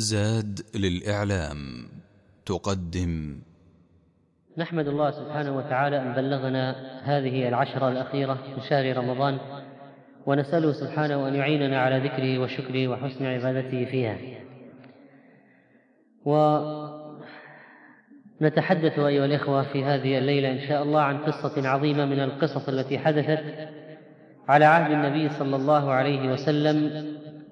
زاد للإعلام تقدم. نحمد الله سبحانه وتعالى أن بلغنا هذه العشرة الأخيرة من شهر رمضان، ونسأله سبحانه أن يعيننا على ذكره وشكره وحسن عبادته فيها. ونتحدث أيها الإخوة في هذه الليلة إن شاء الله عن قصة عظيمة من القصص التي حدثت على عهد النبي صلى الله عليه وسلم،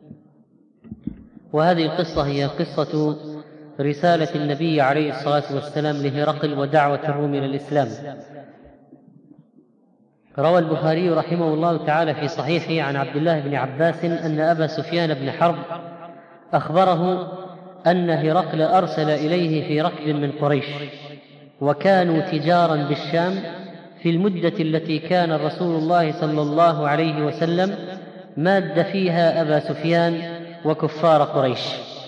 وهذه القصة هي قصة رسالة النبي عليه الصلاة والسلام لهرقل ودعوة الروم إلى الإسلام. روى البخاري رحمه الله تعالى في صحيحه عن عبد الله بن عباس أن أبا سفيان بن حرب أخبره أن هرقل أرسل إليه في ركب من قريش، وكانوا تجارا بالشام في المدة التي كان رسول الله صلى الله عليه وسلم ماد فيها أبا سفيان وكفار قريش.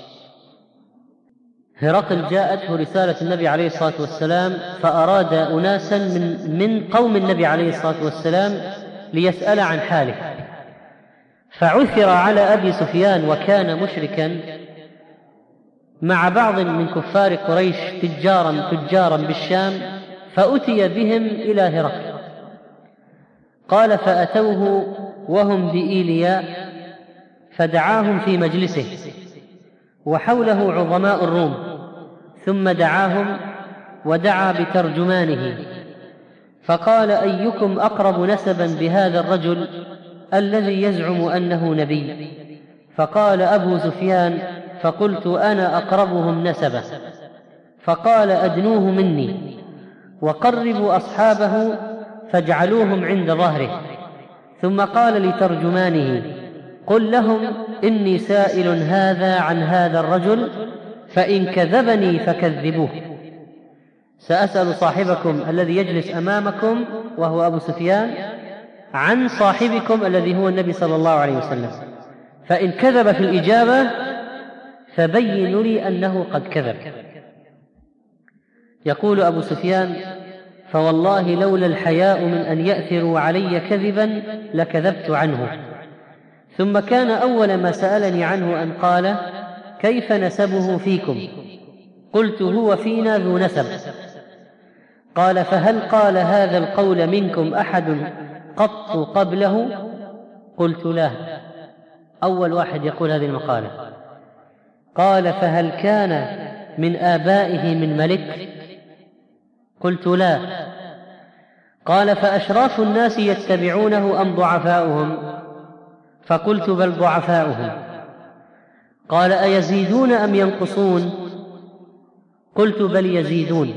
هرقل جاءته رسالة النبي عليه الصلاة والسلام، فأراد أناسا من قوم النبي عليه الصلاة والسلام ليسأل عن حاله، فعثر على أبي سفيان وكان مشركا مع بعض من كفار قريش تجارا بالشام، فأتي بهم إلى هرقل. قال فأتوه وهم بإيلياء فدعاهم في مجلسه وحوله عظماء الروم، ثم دعاهم ودعا بترجمانه، فقال أيكم أقرب نسبا بهذا الرجل الذي يزعم أنه نبي؟ فقال أبو سفيان، فقلت أنا أقربهم نسبا. فقال أدنوه مني وقربوا أصحابه فاجعلوهم عند ظهره. ثم قال لترجمانه قل لهم إني سائل هذا عن هذا الرجل، فإن كذبني فكذبوه. سأسأل صاحبكم الذي يجلس أمامكم وهو أبو سفيان عن صاحبكم الذي هو النبي صلى الله عليه وسلم، فإن كذب في الإجابة فبينوا لي أنه قد كذب. يقول أبو سفيان فوالله لولا الحياء من أن يأثروا علي كذبا لكذبت عنه. ثم كان أول ما سألني عنه أن قال كيف نسبه فيكم؟ قلت هو فينا ذو نسب. قال فهل قال هذا القول منكم أحد قط قبله؟ قلت لا، أول واحد يقول هذه المقالة. قال فهل كان من آبائه من ملك؟ قلت لا. قال فأشراف الناس يتبعونه أم ضعفاؤهم؟ فقلت بل ضعفاؤهم. قال أيزيدون أم ينقصون؟ قلت بل يزيدون.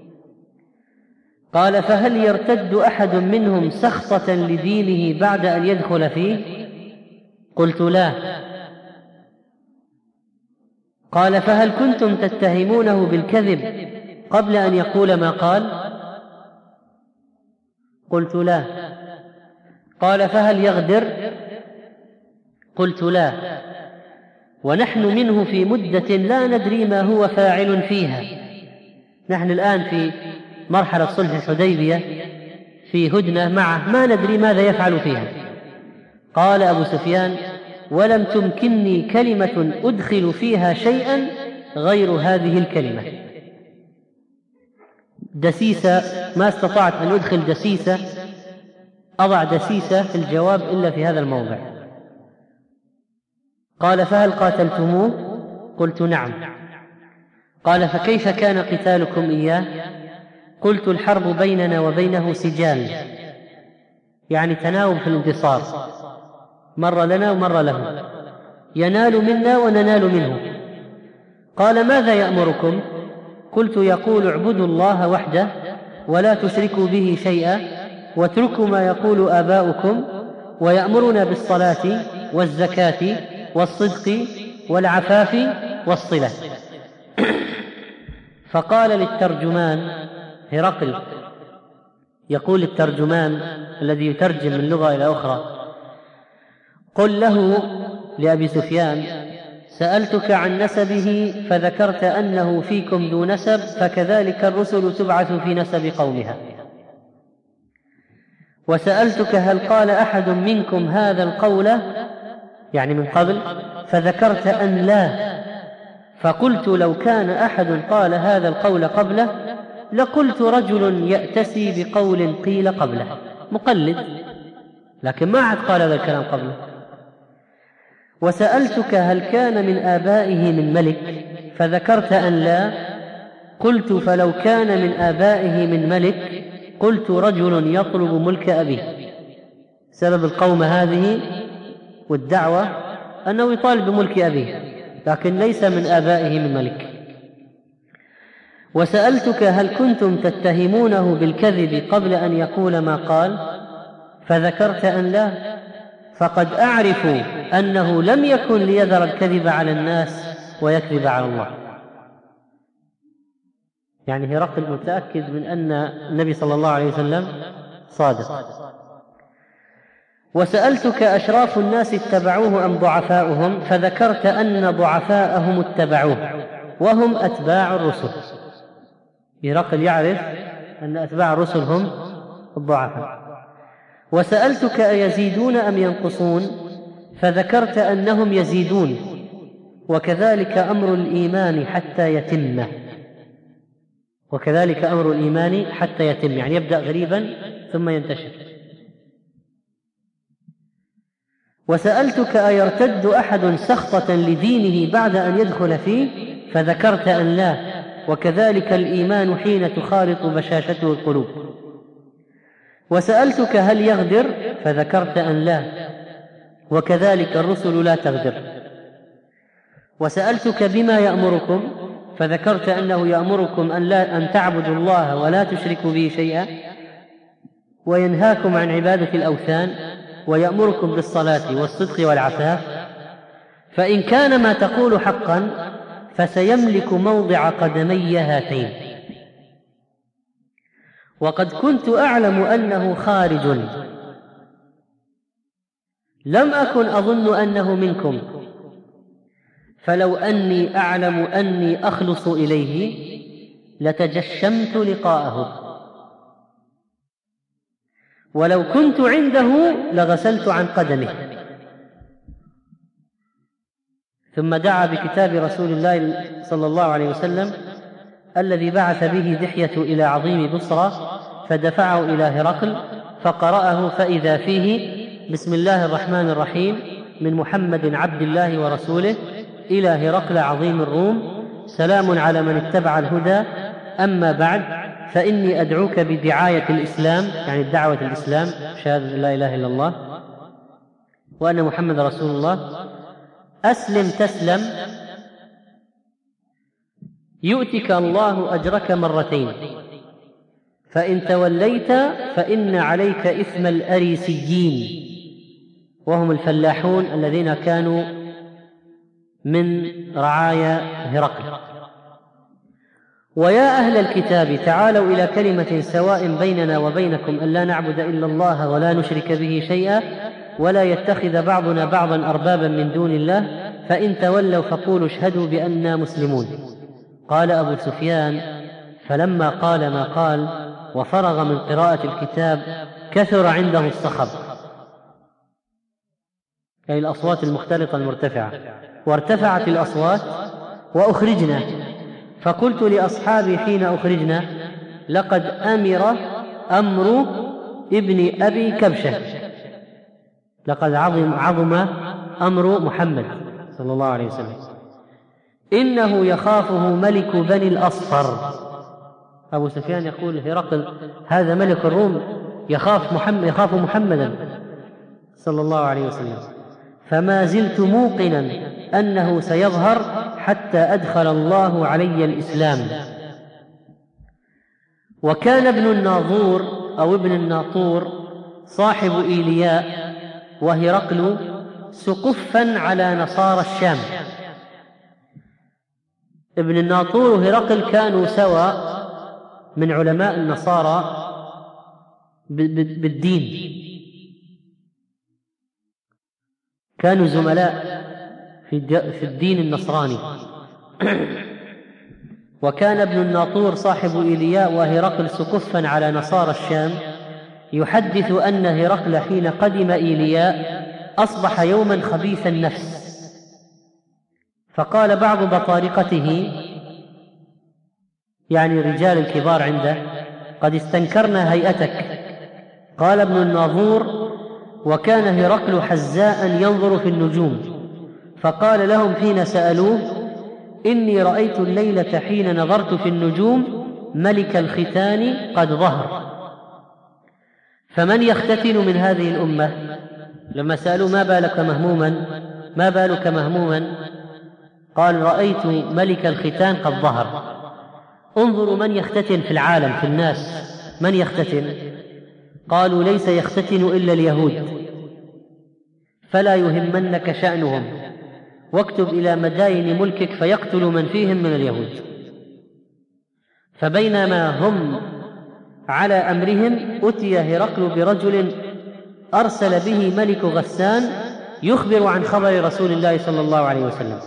قال فهل يرتد أحد منهم سخطة لدينه بعد أن يدخل فيه؟ قلت لا. قال فهل كنتم تتهمونه بالكذب قبل أن يقول ما قال؟ قلت لا. قال فهل يغدر؟ قلت لا. ونحن منه في مدة لا ندري ما هو فاعل فيها. نحن الآن في مرحلة صلح الحديبية في هدنة معه، ما ندري ماذا يفعل فيها. قال أبو سفيان ولم تمكنني كلمة أدخل فيها شيئا غير هذه الكلمة. دسيسة، ما استطعت أن أدخل دسيسة أضع دسيسة في الجواب إلا في هذا الموضع. قال فهل قاتلتموه؟ قلت نعم. قال فكيف كان قتالكم إياه؟ قلت الحرب بيننا وبينه سجال، يعني تناوب في الانتصار، مرة لنا ومرة له، ينال منا وننال منه. قال ماذا يأمركم؟ قلت يقول اعبدوا الله وحده ولا تشركوا به شيئا واتركوا ما يقول آباؤكم، ويأمرنا بالصلاة والزكاة والصدق والعفاف والصلة. فقال للترجمان هرقل، يقول الترجمان الذي يترجم من لغة إلى أخرى، قل له لأبي سفيان سألتك عن نسبه فذكرت أنه فيكم ذو نسب، فكذلك الرسل تبعث في نسب قومها. وسألتك هل قال أحد منكم هذا القول يعني من قبل، فذكرت أن لا، فقلت لو كان أحد قال هذا القول قبله لقلت رجل يأتسي بقول قيل قبله، مقلد، لكن ما عاد قال هذا الكلام قبله. وسألتك هل كان من آبائه من ملك؟ فذكرت أن لا. قلت فلو كان من آبائه من ملك قلت رجل يطلب ملك أبيه. سبب القوم هذه والدعوة أنه يطالب بملك أبيه، لكن ليس من آبائه من ملك. وسألتك هل كنتم تتهمونه بالكذب قبل أن يقول ما قال؟ فذكرت أن لا، فقد أعرف أنه لم يكن ليذر الكذب على الناس ويكذب على الله. يعني هرقل متأكد من أن النبي صلى الله عليه وسلم صادق. وسألتك أشراف الناس اتبعوه أم ضعفاؤهم؟ فذكرت أن ضعفاءهم اتبعوه وهم أتباع الرسل. هرقل يعرف أن أتباع الرسل هم الضعفاء. وسألتك أيزيدون أم ينقصون؟ فذكرت أنهم يزيدون، وكذلك أمر الإيمان حتى يتم. وكذلك أمر الإيمان حتى يتم، يعني يبدأ غريبا ثم ينتشر. وسألتك أيرتد أحد سخطة لدينه بعد أن يدخل فيه؟ فذكرت أن لا، وكذلك الإيمان حين تخالط بشاشته القلوب. وسألتك هل يغدر؟ فذكرت أن لا، وكذلك الرسل لا تغدر. وسألتك بما يأمركم؟ فذكرت أنه يأمركم أن تعبدوا الله ولا تشركوا به شيئا، وينهاكم عن عبادة الأوثان، ويأمركم بالصلاة والصدق والعفاف. فإن كان ما تقول حقا فسيملك موضع قدمي هاتين. وقد كنت أعلم أنه خارج، لم أكن أظن أنه منكم، فلو أني أعلم أني أخلص إليه لتجشمت لقاءه، ولو كنت عنده لغسلت عن قدمه. ثم دعا بكتاب رسول الله صلى الله عليه وسلم الذي بعث به دحية إلى عظيم بصرى، فدفعه إلى هرقل فقرأه، فإذا فيه: بسم الله الرحمن الرحيم، من محمد عبد الله ورسوله إلى هرقل عظيم الروم، سلام على من اتبع الهدى، أما بعد، فإني أدعوك بدعاية الإسلام، يعني الدعوة الإسلام، شهادة لا إله إلا الله وأن محمد رسول الله. أسلم تسلم يؤتك الله أجرك مرتين، فإن توليت فإن عليك إثم الأريسيين، وهم الفلاحون الذين كانوا من رعايا هرقل. ويا أهل الكتاب تعالوا إلى كلمة سواء بيننا وبينكم ألا نعبد إلا الله ولا نشرك به شيئا ولا يتخذ بعضنا بعضا أربابا من دون الله، فإن تولوا فقولوا اشهدوا بأننا مسلمون. قال أبو سفيان: فلما قال ما قال وفرغ من قراءة الكتاب كثر عنده الصخب، أي الأصوات المختلطة المرتفعة، وارتفعت الأصوات وأخرجنا. فقلت لأصحابي حين أخرجنا: لقد أمر أمر ابن أبي كبشة، لقد عظم أمر محمد صلى الله عليه وسلم، إنه يخافه ملك بني الأصفر. أبو سفيان يقول هرقل: هذا ملك الروم يخاف محمدا صلى الله عليه وسلم، فما زلت موقنا أنه سيظهر حتى أدخل الله علي الإسلام. وكان ابن الناظور أو ابن الناطور صاحب إيلياء وهرقل سقفا على نصارى الشام. ابن الناطور وهرقل كانوا سوا من علماء النصارى بالدين، كانوا زملاء في الدين النصراني. وكان ابن الناطور صاحب إيلياء وهرقل سقفا على نصارى الشام، يحدث أن هرقل حين قدم إيلياء أصبح يوما خبيث النفس، فقال بعض بطارقته، يعني الرجال الكبار عنده: قد استنكرنا هيئتك. قال ابن الناظور: وكان هرقل حزاء ينظر في النجوم، فقال لهم حين سألوه: إني رأيت الليلة حين نظرت في النجوم ملك الختان قد ظهر، فمن يختتن من هذه الأمة؟ لما سألوا: ما بالك مهموما؟ قال: رأيت ملك الختان قد ظهر. انظروا من يختتن في العالم، في الناس من يختتن؟ قالوا: ليس يختتن إلا اليهود، فلا يهمنك شأنهم، واكتب إلى مداين ملكك فيقتل من فيهم من اليهود. فبينما هم على أمرهم أتي هرقل برجل أرسل به ملك غسان يخبر عن خبر رسول الله صلى الله عليه وسلم.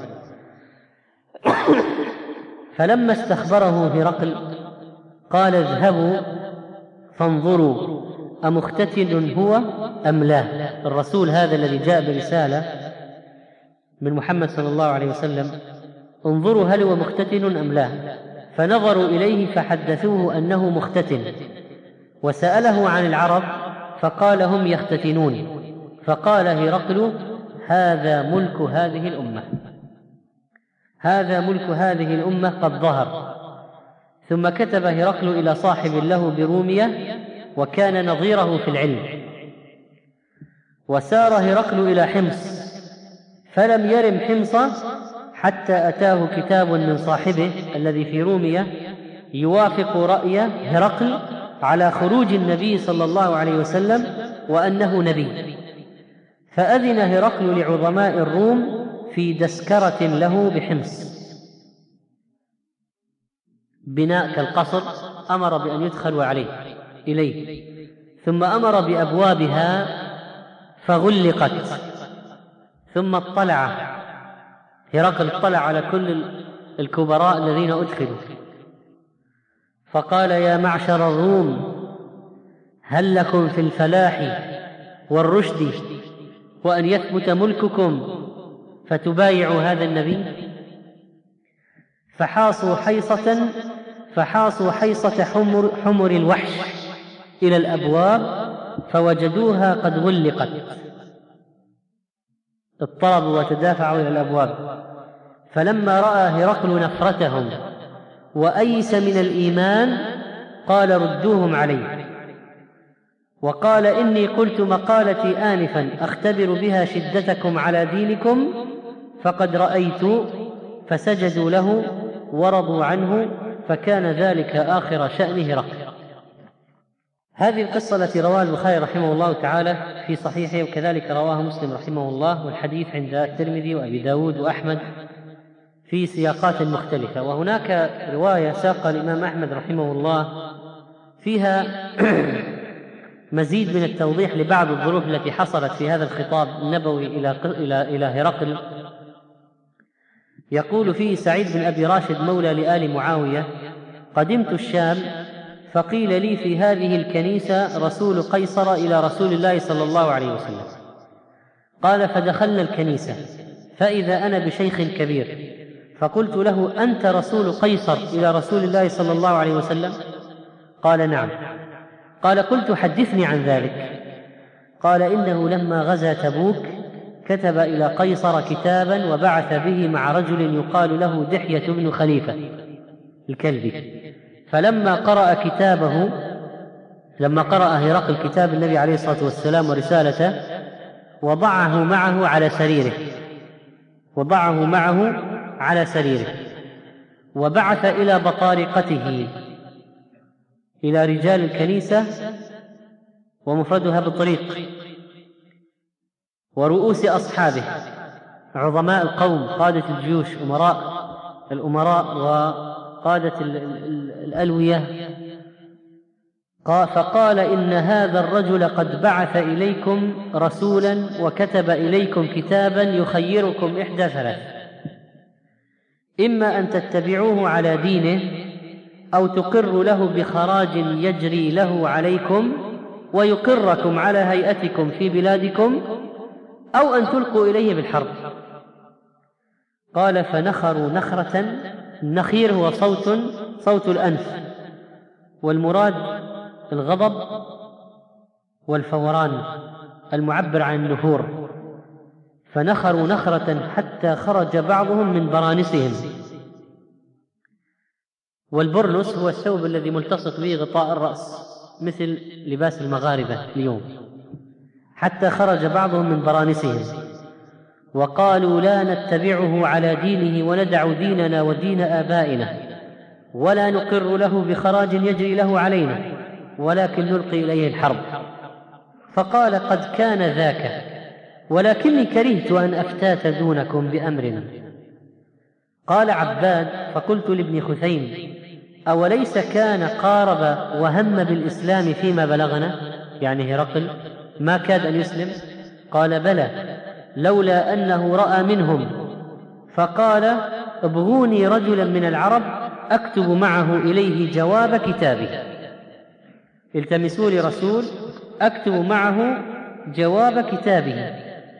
فلما استخبره هرقل قال: اذهبوا فانظروا أمختتن هو أم لا؟ الرسول هذا الذي جاء برسالة من محمد صلى الله عليه وسلم، انظروا هل هو مختتن أم لا. فنظروا إليه فحدثوه أنه مختتن، وسأله عن العرب فقال: هم يختتنون. فقال هرقل: هذا ملك هذه الأمة، هذا ملك هذه الأمة قد ظهر. ثم كتب هرقل إلى صاحب له برومية وكان نظيره في العلم. وسار هرقل إلى حمص فلم يرم حمص حتى أتاه كتاب من صاحبه الذي في رومية يوافق رأي هرقل على خروج النبي صلى الله عليه وسلم وأنه نبي. فأذن هرقل لعظماء الروم في دسكرة له بحمص، بناء كالقصر، أمر بأن يدخلوا إليه، ثم أمر بأبوابها فغلقت. ثم هرقل اطلع على كل الكبراء الذين أدخلوا فقال: يا معشر الروم، هل لكم في الفلاح والرشد وأن يثبت ملككم فتبايعوا هذا النبي؟ فحاصوا حيصة حمر الوحش إلى الأبواب فوجدوها قد غلقت، اضطربوا وتدافعوا إلى الأبواب. فلما رأى هرقل نفرتهم وأيس من الإيمان قال: ردوهم علي. وقال: إني قلت مقالتي آنفا أختبر بها شدتكم على دينكم فقد رأيت. فسجدوا له ورضوا عنه، فكان ذلك آخر شأن هرقل. هذه القصة التي رواها البخاري رحمه الله تعالى في صحيحه، وكذلك رواها مسلم رحمه الله، والحديث عند الترمذي وأبي داود وأحمد في سياقات مختلفة. وهناك رواية ساق الإمام أحمد رحمه الله فيها مزيد من التوضيح لبعض الظروف التي حصلت في هذا الخطاب النبوي إلى هرقل. يقول فيه سعيد بن أبي راشد مولى لآل معاوية: قدمت الشام فقيل لي في هذه الكنيسة رسول قيصر إلى رسول الله صلى الله عليه وسلم. قال: فدخلنا الكنيسة فإذا أنا بشيخ كبير، فقلت له: أنت رسول قيصر إلى رسول الله صلى الله عليه وسلم؟ قال: نعم. قال: قلت: حدثني عن ذلك. قال: إنه لما غزا تبوك كتب إلى قيصر كتابا وبعث به مع رجل يقال له دحية بن خليفة الكلبي. فلما قرأ هرقل كتاب النبي عليه الصلاة والسلام ورسالته وضعه معه على سريره وبعث إلى بطارقته، إلى رجال الكنيسة ومفردها بالطريق، ورؤوس أصحابه عظماء القوم، قادة الجيوش، الأمراء وقادة الألوية. فقال: إن هذا الرجل قد بعث إليكم رسولا وكتب إليكم كتابا يخيركم إحدى ثلاث: إما أن تتبعوه على دينه، أو تقر له بخراج يجري له عليكم ويقركم على هيئتكم في بلادكم، أو أن تلقوا إليه بالحرب. قال فنخروا نخرة. النخير هو صوت الأنف، والمراد الغضب والفوران المعبر عن النفور. فنخروا نخرة حتى خرج بعضهم من برانسهم. والبرنس هو الثوب الذي ملتصق به غطاء الرأس مثل لباس المغاربة اليوم. حتى خرج بعضهم من برانسهم وقالوا لا نتبعه على دينه وندع ديننا ودين آبائنا ولا نقر له بخراج يجري له علينا ولكن نلقي إليه الحرب. فقال قد كان ذاك ولكني كرهت أن أفتات دونكم بأمرنا. قال عباد فقلت لابن خثيم أوليس كان قارب وهم بالإسلام فيما بلغنا؟ يعني هرقل ما كاد أن يسلم. قال بلى لولا أنه رأى منهم فقال ابغوني رجلا من العرب أكتب معه إليه جواب كتابه. التمسوا لي رسول أكتب معه جواب كتابه.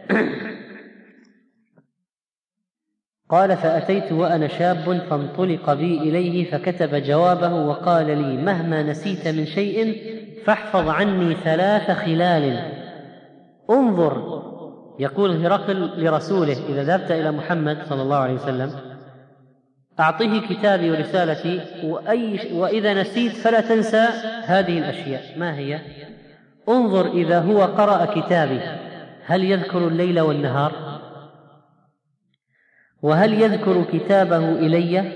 قال فأتيت وأنا شاب فانطلق بي إليه فكتب جوابه وقال لي مهما نسيت من شيء فاحفظ عني 3 خلال. انظر، يقول هرقل لرسوله إذا ذهبت إلى محمد صلى الله عليه وسلم أعطيه كتابي ورسالتي وإذا نسيت فلا تنسى هذه الأشياء. ما هي؟ انظر إذا هو قرأ كتابي هل يذكر الليل والنهار؟ وهل يذكر كتابه إلي؟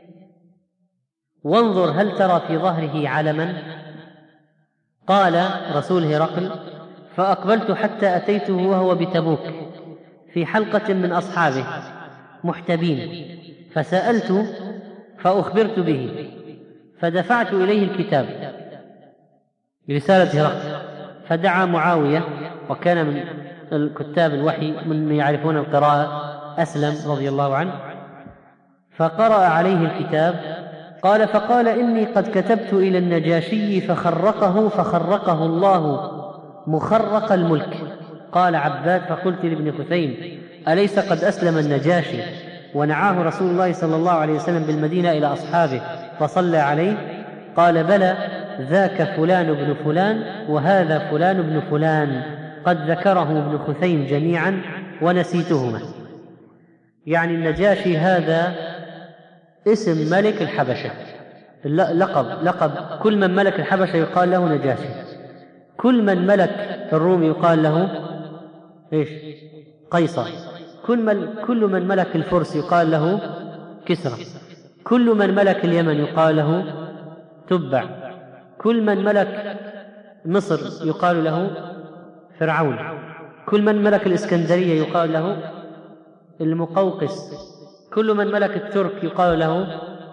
وانظر هل ترى في ظهره علما؟ قال رسول هرقل فأقبلت حتى أتيته وهو بتبوك في حلقة من أصحابه محتبين فسألت فأخبرت به فدفعت إليه الكتاب برسالة هرقل. فدعا معاوية وكان من الكتاب الوحي من يعرفون القراءة أسلم رضي الله عنه فقرأ عليه الكتاب. قال فقال إني قد كتبت إلى النجاشي فخرقه الله مخرق الملك. قال عباد فقلت لابن خثيم أليس قد أسلم النجاشي ونعاه رسول الله صلى الله عليه وسلم بالمدينة إلى أصحابه فصلى عليه؟ قال بلى ذاك فلان بن فلان وهذا فلان بن فلان قد ذكره ابن خثيم جميعا ونسيتهما. يعني النجاشي هذا اسم ملك الحبشة، لقب كل من ملك الحبشة يقال له نجاشي. كل من ملك الروم يقال له إيش؟ قيصر. كل من ملك الفرس يقال له كسرى. كل من ملك اليمن يقال له تبع. كل من ملك مصر يقال له فرعون. كل من ملك الإسكندرية يقال له المقوقس. كل من ملك الترك يقال له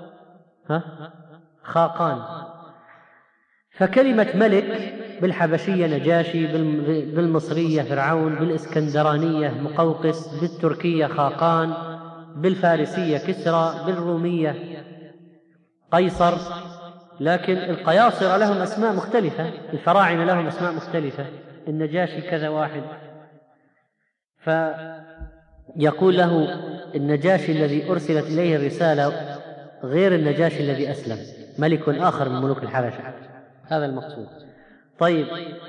خاقان. فكلمة ملك بالحبشية نجاشي، بالمصرية فرعون، بالإسكندرانية مقوقس، بالتركية خاقان، بالفارسية كسرى، بالرومية قيصر. لكن القياصرة لهم أسماء مختلفة، الفراعنة لهم أسماء مختلفة، النجاشي كذا واحد. فيقول له النجاشي الذي أرسلت إليه الرسالة غير النجاشي الذي أسلم، ملك آخر من ملوك الحبشة. هذا المقصود. طيب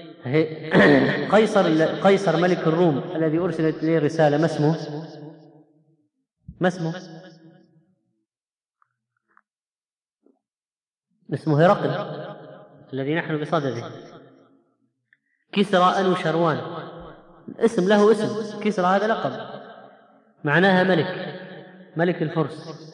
قيصر ملك الروم الذي أرسلت إليه الرسالة ما اسمه؟ اسمه هرقل الذي نحن بصدده. كسرى أنو شروان اسم له اسم، كسرى هذا لقب معناها ملك الفرس.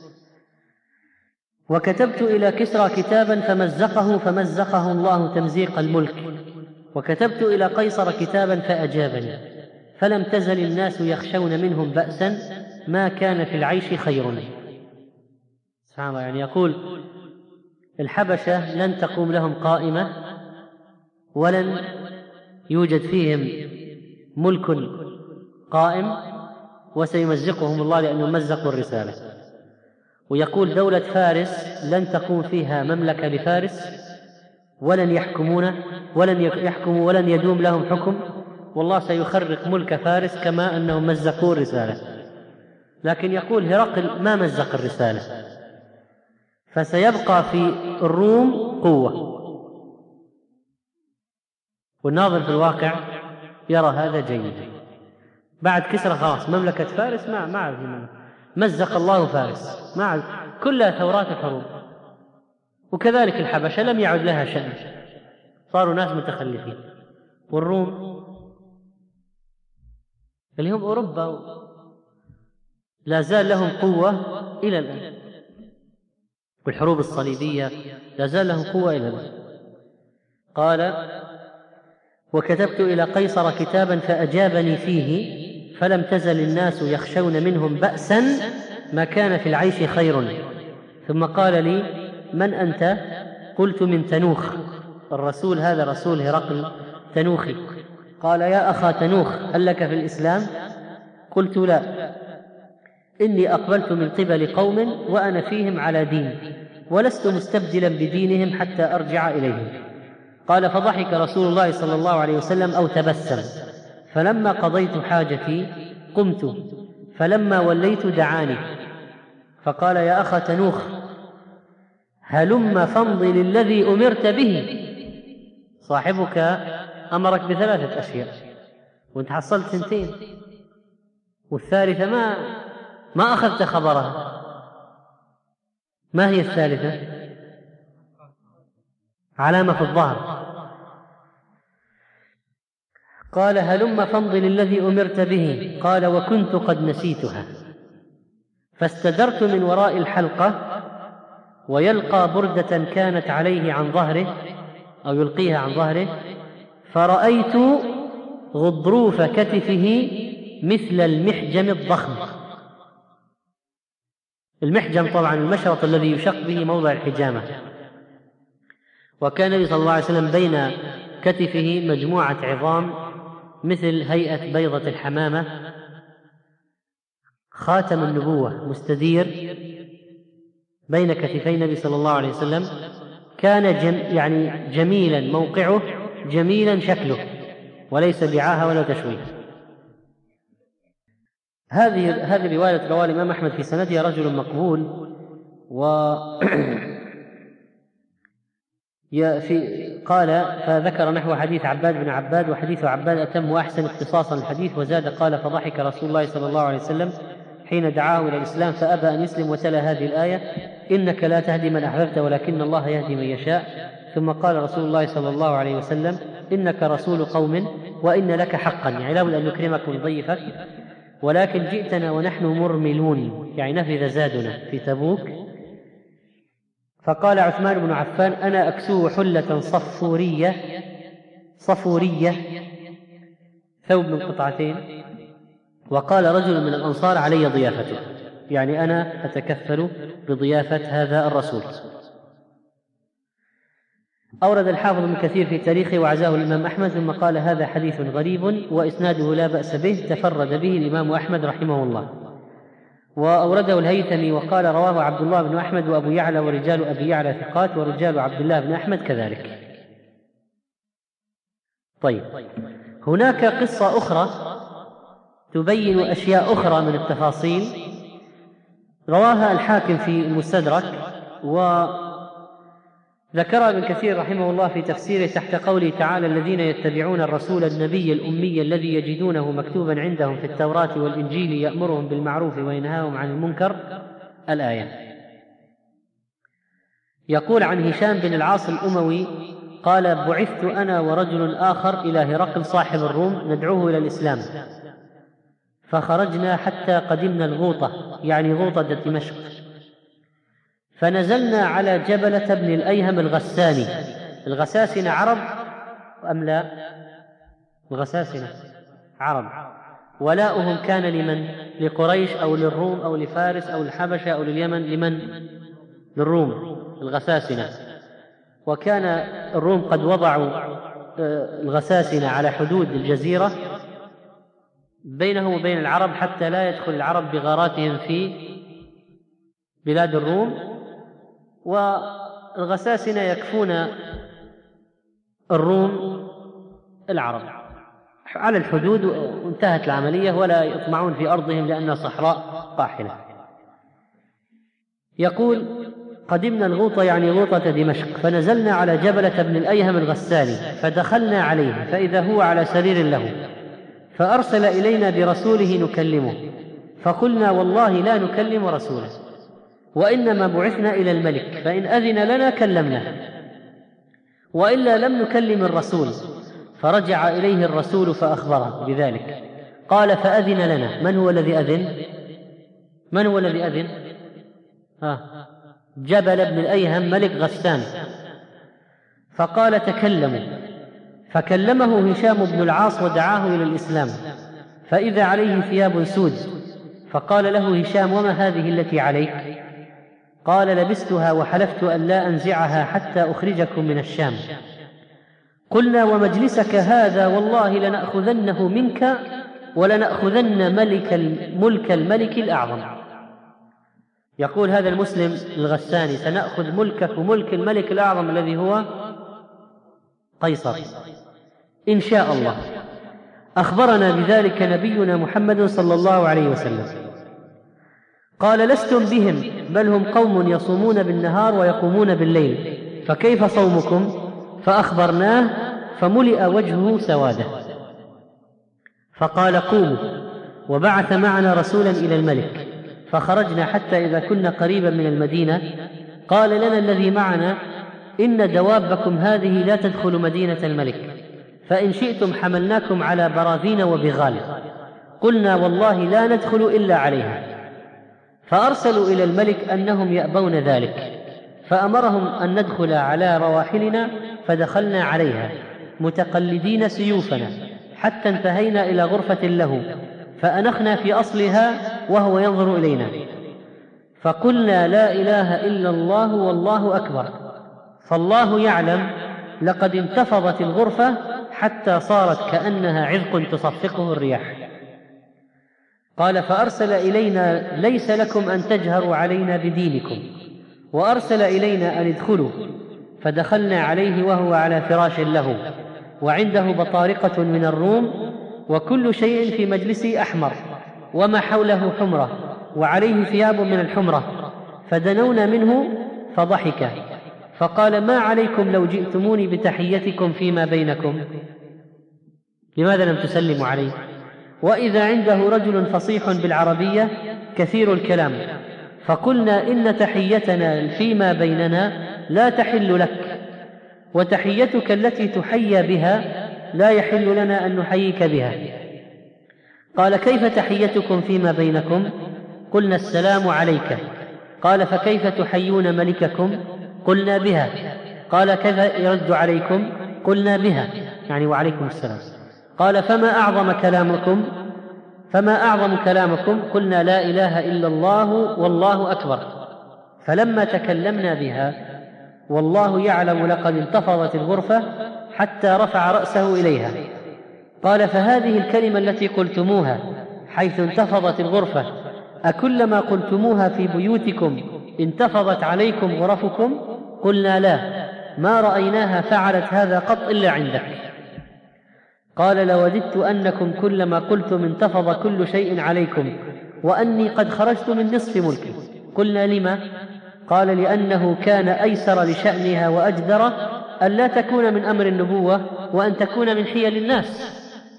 وكتبت إلى كسرى كتابا فمزقه الله تمزيق الملك، وكتبت إلى قيصر كتابا فأجابني، فلم تزل الناس يخشون منهم بأسا ما كان في العيش خير. سبحان الله. يعني يقول الحبشة لن تقوم لهم قائمة ولن يوجد فيهم ملك قائم، وسيمزقهم الله لأنهم مزقوا الرسالة. ويقول دولة فارس لن تقوم فيها مملكة لفارس ولن يحكموا ولن يدوم لهم حكم، والله سيخرق ملك فارس كما أنهم مزقوا الرسالة. لكن يقول هرقل ما مزق الرسالة، فسيبقى في الروم قوة. والناظر في الواقع يرى هذا جيدا. بعد كسرى خلاص مملكة فارس ما عاد مزق الله فارس، ما عاد، كلها ثورات وحروب. وكذلك الحبشة لم يعد لها شأن، صاروا ناس متخلفين. والروم اللي هم أوروبا لا زال لهم قوة إلى الآن، والحروب الصليبية لا زال لهم قوة إلى الآن. قال: وكتبت إلى قيصر كتابا فأجابني فيه، فلم تزل الناس يخشون منهم بأسا ما كان في العيش خير. ثم قال لي: من أنت؟ قلت: من تنوخ. الرسول هذا رسول هرقل تنوخي. قال: يا أخا تنوخ، هل لك في الإسلام؟ قلت: لا، إني أقبلت من قبل قوم وأنا فيهم على دين، ولست مستبدلا بدينهم حتى أرجع إليهم. قال: فضحك رسول الله صلى الله عليه وسلم أو تبسم، فلما قضيت حاجتي قمت، فلما وليت دعاني فقال: يا أخا تنوخ، هلم فامضي للذي أمرت به. صاحبك أمرك ب3 أشياء وانت حصلت 2، والثالثة ما أخذت خبرها. ما هي الثالثة؟ علامة في الظهر. قال: هلم فامضي للذي أمرت به. قال: وكنت قد نسيتها. فاستدرت من وراء الحلقة ويلقى بردة كانت عليه عن ظهره، أو يلقيها عن ظهره، فرأيت غضروف كتفه مثل المحجم الضخم. المحجم طبعا المشرط الذي يشق به موضع الحجامة. وكان النبي صلى الله عليه وسلم بين كتفه مجموعة عظام مثل هيئة بيضة الحمامة، خاتم النبوة مستدير بين كتفي النبي صلى الله عليه وسلم. كان يعني جميلا موقعه، جميلا شكله، وليس بعاهة ولا تشويه. هذه رواية رواه الإمام أحمد في سندها رجل مقبول. قال: فذكر نحو حديث عباد بن عباد، وحديث عباد أتم وأحسن اختصاصا الحديث. وزاد قال: فضحك رسول الله صلى الله عليه وسلم حين دعاه إلى الإسلام فأبى أن يسلم، وتلا هذه الآية: إنك لا تهدي من أحببت ولكن الله يهدي من يشاء. ثم قال رسول الله صلى الله عليه وسلم: إنك رسول قوم وإن لك حقا، يعني لابد أن نكرمك ونضيفك، ولكن جئتنا ونحن مرملون، يعني نفذ زادنا في تبوك. فقال عثمان بن عفان: أنا أكسو حلة صفورية ثوب من قطعتين. وقال رجل من الأنصار: علي ضيافته، يعني أنا أتكفل بضيافة هذا الرسول. أورد الحافظ ابن كثير في تاريخه وعزاه الإمام أحمد، ثم قال: هذا حديث غريب وإسناده لا بأس به، تفرد به الإمام أحمد رحمه الله. وأورده الهيثمي وقال: رواه عبد الله بن أحمد وأبو يعلى ورجال أبي يعلى ثقات، ورجال عبد الله بن أحمد كذلك. طيب، هناك قصة أخرى تبين أشياء أخرى من التفاصيل، رواها الحاكم في المستدرك، وذكرها ابن كثير رحمه الله في تفسيره تحت قوله تعالى: الذين يتبعون الرسول النبي الأمي الذي يجدونه مكتوبا عندهم في التوراة والإنجيل يأمرهم بالمعروف وينهاهم عن المنكر، الآية. يقول عن هشام بن العاص الأموي قال: بعثت أنا ورجل آخر إلى هرقل صاحب الروم ندعوه إلى الإسلام، فخرجنا حتى قدمنا الغوطة، يعني غوطة دمشق، فنزلنا على جبلة بن الأيهم الغساني. الغساسنة عرب أم لا؟ الغساسنة عرب. ولاؤهم كان لمن؟ لقريش أو للروم أو لفارس أو الحبشة أو لليمن. لمن؟ للروم، الغساسنة. وكان الروم قد وضعوا الغساسنة على حدود الجزيرة بينهم وبين العرب حتى لا يدخل العرب بغاراتهم في بلاد الروم، والغساسنة يكفون الروم العرب على الحدود، وانتهت العملية، ولا يطمعون في أرضهم لأنها صحراء طاحنة. يقول: قدمنا الغوطة يعني غوطة دمشق، فنزلنا على جبلة بن الأيهم الغساني، فدخلنا عليه فإذا هو على سرير له، فأرسل إلينا برسوله نكلمه، فقلنا: والله لا نكلم رسوله، وإنما بعثنا إلى الملك، فإن أذن لنا كلمناه، وإلا لم نكلم الرسول. فرجع إليه الرسول فأخبره بذلك، قال: فأذن لنا. من هو الذي أذن؟ من هو الذي أذن؟ جبل بن الأيهم ملك غسان. فقال: تكلموا. فكلمه هشام بن العاص ودعاه إلى الإسلام، فإذا عليه ثياب سود، فقال له هشام: وما هذه التي عليك؟ قال: لبستها وحلفت أن لا أنزعها حتى أخرجكم من الشام. قلنا: ومجلسك هذا والله لنأخذنه منك ولنأخذن ملك الملك الأعظم. يقول هذا المسلم الغساني: سنأخذ ملكك وملك الملك الأعظم الذي هو قيصر إن شاء الله. أخبرنا بذلك نبينا محمد صلى الله عليه وسلم. قال: لستم بهم، بل هم قوم يصومون بالنهار ويقومون بالليل، فكيف صومكم؟ فأخبرناه فملئ وجهه سواده، فقال: قوموا. وبعث معنا رسولا إلى الملك، فخرجنا حتى إذا كنا قريبا من المدينة قال لنا الذي معنا: إن دوابكم هذه لا تدخل مدينة الملك، فإن شئتم حملناكم على براذين وبغال. قلنا: والله لا ندخل إلا عليها. فأرسلوا إلى الملك أنهم يأبون ذلك، فأمرهم أن ندخل على رواحلنا، فدخلنا عليها متقلدين سيوفنا حتى انتهينا إلى غرفة له، فأنخنا في أصلها وهو ينظر إلينا، فقلنا: لا إله إلا الله والله أكبر، فالله يعلم لقد انتفضت الغرفة حتى صارت كأنها عذق تصفقه الرياح. قال: فأرسل إلينا: ليس لكم أن تجهروا علينا بدينكم، وأرسل إلينا أن ادخلوا، فدخلنا عليه وهو على فراش له، وعنده بطارقة من الروم، وكل شيء في مجلسه أحمر، وما حوله حمرة، وعليه ثياب من الحمرة. فدنونا منه فضحك، فقال: ما عليكم لو جئتموني بتحيتكم فيما بينكم؟ لماذا لم تسلموا عليه؟ وإذا عنده رجل فصيح بالعربية كثير الكلام، فقلنا: إن تحيتنا فيما بيننا لا تحل لك، وتحيتك التي تحيى بها لا يحل لنا أن نحييك بها. قال: كيف تحيتكم فيما بينكم؟ قلنا: السلام عليك. قال: فكيف تحيون ملككم؟ قلنا: بها. قال: كيف يرد عليكم؟ قلنا: بها، يعني وعليكم السلام. قال: فما أعظم كلامكم؟ قلنا: لا إله إلا الله والله أكبر. فلما تكلمنا بها والله يعلم لقد انتفضت الغرفة حتى رفع رأسه إليها. قال: فهذه الكلمة التي قلتموها حيث انتفضت الغرفة أكلما قلتموها في بيوتكم انتفضت عليكم غرفكم؟ قلنا: لا، ما رأيناها فعلت هذا قط إلا عندك. قال: لوددت أنكم كلما قلتم انتفض كل شيء عليكم، وأني قد خرجت من نصف ملكي. قلنا: لما؟ قال: لأنه كان أيسر لشأنها وأجدر أن لا تكون من أمر النبوة وأن تكون من حيل الناس.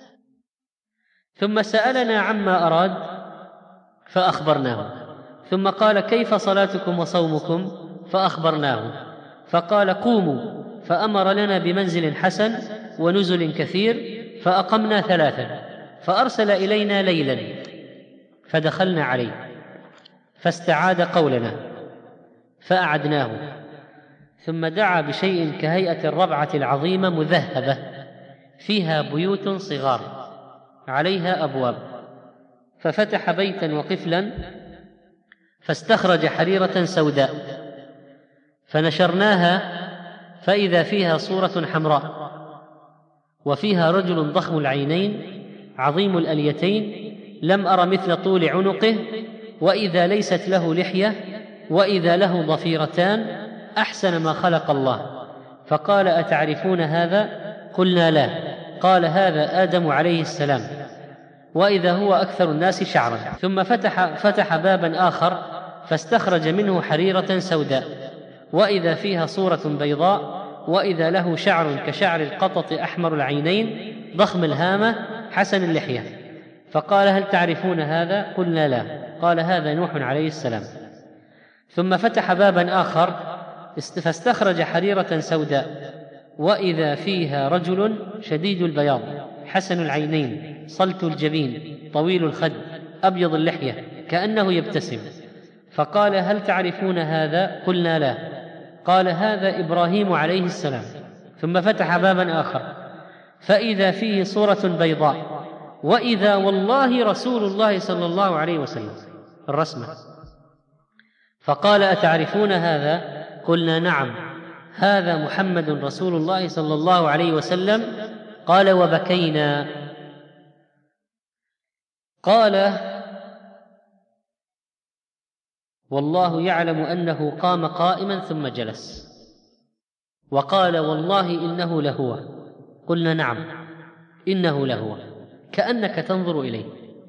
ثم سألنا عما أراد فأخبرناه، ثم قال: كيف صلاتكم وصومكم؟ فأخبرناه، فقال: قوموا. فأمر لنا بمنزل حسن ونزل كثير، فأقمنا 3، فأرسل إلينا ليلا، فدخلنا عليه، فاستعاد قولنا فأعدناه، ثم دعا بشيء كهيئة الربعة العظيمة مذهبة فيها بيوت صغار عليها أبواب، ففتح بيتا وقفلا، فاستخرج حريرة سوداء، فنشرناها فإذا فيها صورة حمراء، وفيها رجل ضخم العينين عظيم الأليتين، لم أر مثل طول عنقه، وإذا ليست له لحية، وإذا له ضفيرتان، أحسن ما خلق الله. فقال: أتعرفون هذا؟ قلنا: لا. قال: هذا آدم عليه السلام. وإذا هو أكثر الناس شعرا. ثم فتح بابا آخر فاستخرج منه حريرة سوداء وإذا فيها صورة بيضاء وإذا له شعر كشعر القطط أحمر العينين ضخم الهامة حسن اللحية. فقال: هل تعرفون هذا؟ قلنا: لا. قال: هذا نوح عليه السلام. ثم فتح بابا آخر فاستخرج حريرة سوداء وإذا فيها رجل شديد البياض حسن العينين صلت الجبين طويل الخد أبيض اللحية كأنه يبتسم. فقال: هل تعرفون هذا؟ قلنا: لا. قال: هذا إبراهيم عليه السلام. ثم فتح بابا آخر فإذا فيه صورة بيضاء وإذا والله رسول الله صلى الله عليه وسلم الرسمة. فقال: أتعرفون هذا؟ قلنا: نعم، هذا محمد رسول الله صلى الله عليه وسلم. قال: وبكينا. قال: والله يعلم أنه قام قائما ثم جلس. وقال: والله إنه لهو. قلنا: نعم، إنه لهو، كأنك تنظر إليه.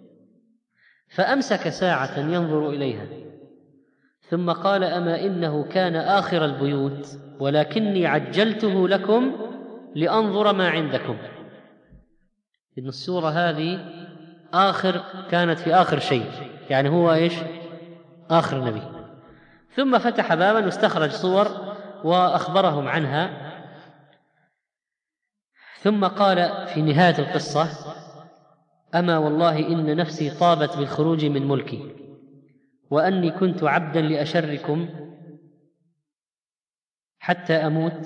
فأمسك ساعة ينظر إليها ثم قال: أما إنه كان آخر البيوت ولكني عجلته لكم لأنظر ما عندكم. إن السورة هذه كانت في آخر شيء، يعني هو إيش؟ آخر نبي. ثم فتح بابا واستخرج صور وأخبرهم عنها. ثم قال في نهاية القصة: أما والله إن نفسي طابت بالخروج من ملكي وأني كنت عبدا لأشركم حتى أموت،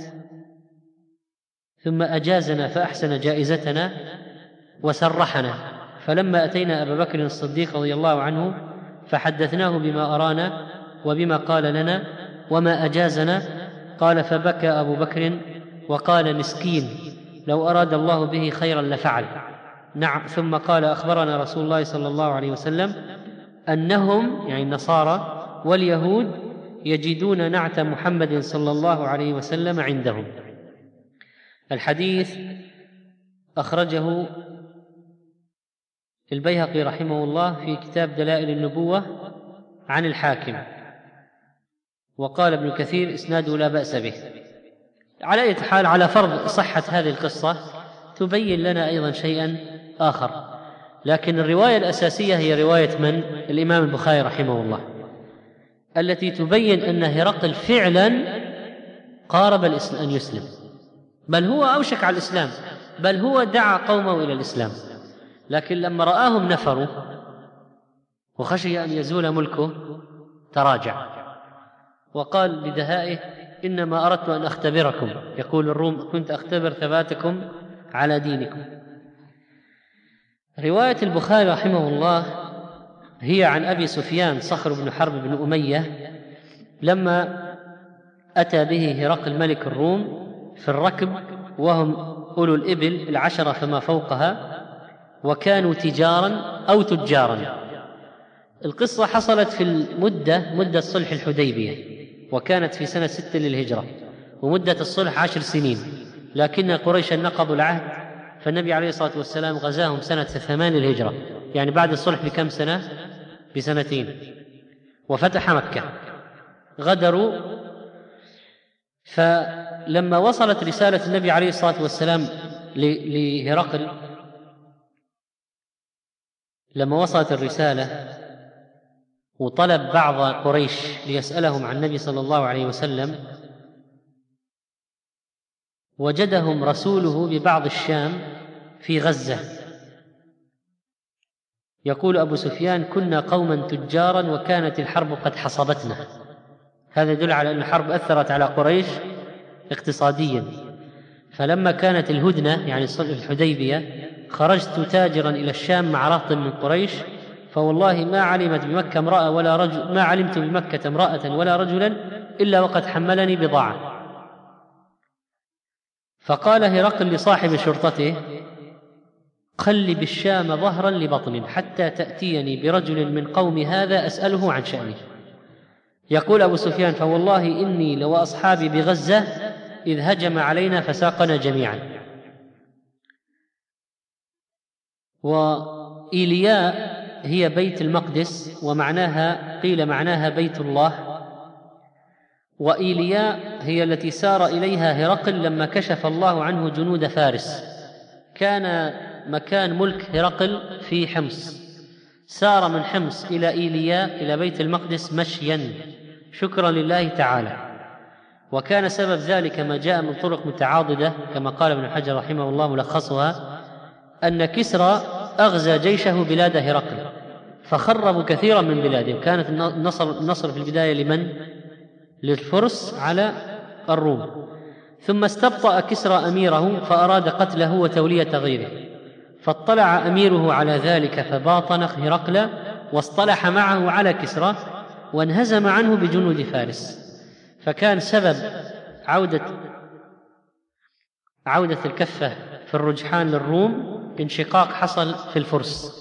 ثم أجازنا فأحسن جائزتنا وسرحنا. فلما أتينا أبا بكر الصديق رضي الله عنه فحدثناه بما أرانا وبما قال لنا وما أجازنا. قال: فبكى أبو بكر وقال: مسكين، لو أراد الله به خيرا لفعل. نعم. ثم قال: أخبرنا رسول الله صلى الله عليه وسلم أنهم، يعني النصارى واليهود، يجدون نعت محمد صلى الله عليه وسلم عندهم. الحديث أخرجه البيهقي رحمه الله في كتاب دلائل النبوة عن الحاكم، وقال ابن كثير: إسناده لا بأس به. على أي حال، على فرض صحة هذه القصة تبين لنا أيضا شيئا آخر، لكن الرواية الأساسية هي رواية من؟ الإمام البخاري رحمه الله، التي تبين أن هرقل فعلا قارب أن يسلم، بل هو أوشك على الإسلام، بل هو دعا قومه إلى الإسلام، لكن لما رآهم نفروا وخشي أن يزول ملكه تراجع وقال بدهائه: إنما أردت أن أختبركم، يقول الروم: كنت أختبر ثباتكم على دينكم. رواية البخاري رحمه الله هي عن أبي سفيان صخر بن حرب بن أمية لما أتى به هرقل ملك الروم في الركب، وهم أولو الإبل 10 فما فوقها، وكانوا تجارا أو تجارا. القصة حصلت في مدة صلح الحديبية، وكانت في سنة 6 للهجرة، ومدة الصلح 10 سنين، لكن قريشا نقضوا العهد، فالنبي عليه الصلاة والسلام غزاهم سنة 8 للهجرة، يعني بعد الصلح بكم سنة؟ ب2 وفتح مكة. غدروا. فلما وصلت رسالة النبي عليه الصلاة والسلام لهرقل، لما وصلت الرسالة وطلب بعض قريش ليسألهم عن النبي صلى الله عليه وسلم، وجدهم رسوله ببعض الشام في غزة. يقول أبو سفيان: كنا قوما تجارا وكانت الحرب قد حصبتنا. هذا يدل على أن الحرب أثرت على قريش اقتصاديا. فلما كانت الهدنة، يعني صلح الحديبية، خرجت تاجرا إلى الشام مع رهط من قريش، فوالله ما علمت بمكة امرأة ولا رجل، ما علمت بمكة امرأة ولا رجلا إلا وقد حملني بضاعة. فقال هرقل لصاحب شرطته: خل بالشام ظهرا لبطن حتى تأتيني برجل من قوم هذا أسأله عن شأنه. يقول أبو سفيان: فوالله إني لو أصحابي بغزة إذ هجم علينا فساقنا جميعا. وإيلياء هي بيت المقدس، ومعناها قيل معناها بيت الله. وإيلياء هي التي سار إليها هرقل لما كشف الله عنه جنود فارس. كان مكان ملك هرقل في حمص، سار من حمص إلى إيلياء إلى بيت المقدس مشيا شكرا لله تعالى. وكان سبب ذلك ما جاء من طرق متعاضدة كما قال ابن حجر رحمه الله ملخصها، أن كسرى أغزى جيشه بلاد هرقل فخربوا كثيرا من بلادهم. كانت النصر في البداية لمن؟ للفرس على الروم. ثم استبطأ كسرى أميره فأراد قتله وتولية غيره، فاطلع أميره على ذلك فباطن هرقل واصطلح معه على كسرى وانهزم عنه بجنود فارس. فكان سبب عودة الكفة في الرجحان للروم انشقاق حصل في الفرس.